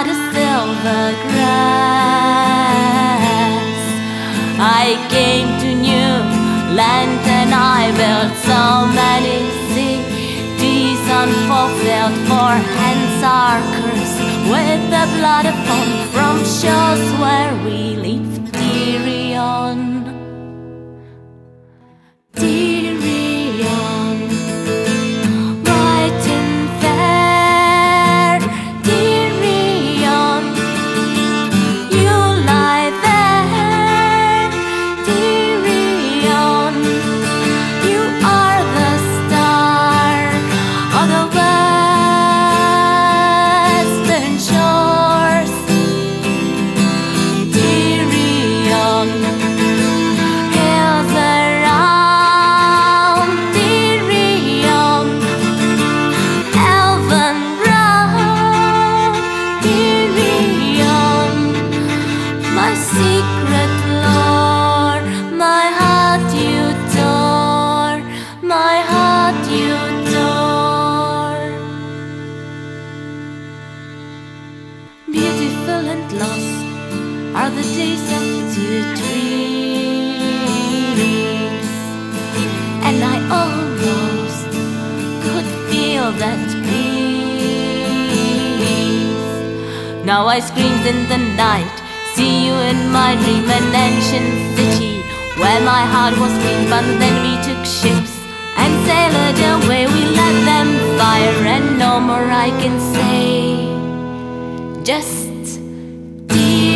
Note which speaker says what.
Speaker 1: the silver grass. I came to New Land and I built so many cities unfulfilled, for hands are cursed with the blood upon from shores where we live. Tyrion, Tyrion, bright and fair, Tyrion, you lie there, Tyrion, you are the star of the western shores. Tyrion, hills around, Tyrion, elven brown, Tyrion, my secret lore, my heart you tore, my heart you tore. Beautiful and lost are the days of two trees, and I almost could feel that peace. Now I screamed in the night, see you in my dream, an ancient city where my heart was clean. But then we took ships and sailed away. We let them fire, and no more I can say. Just